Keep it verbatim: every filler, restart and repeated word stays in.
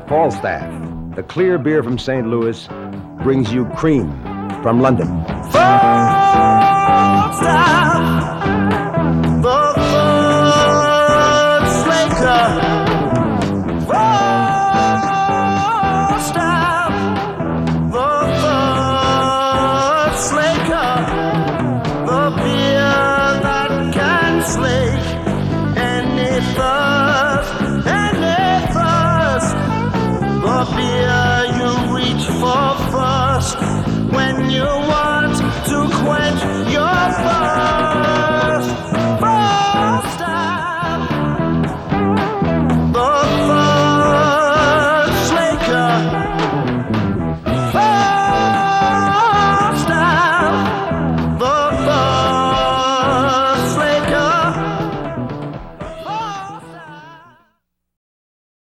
Falstaff, the clear beer from Saint Louis, brings you cream from London. Falstaff.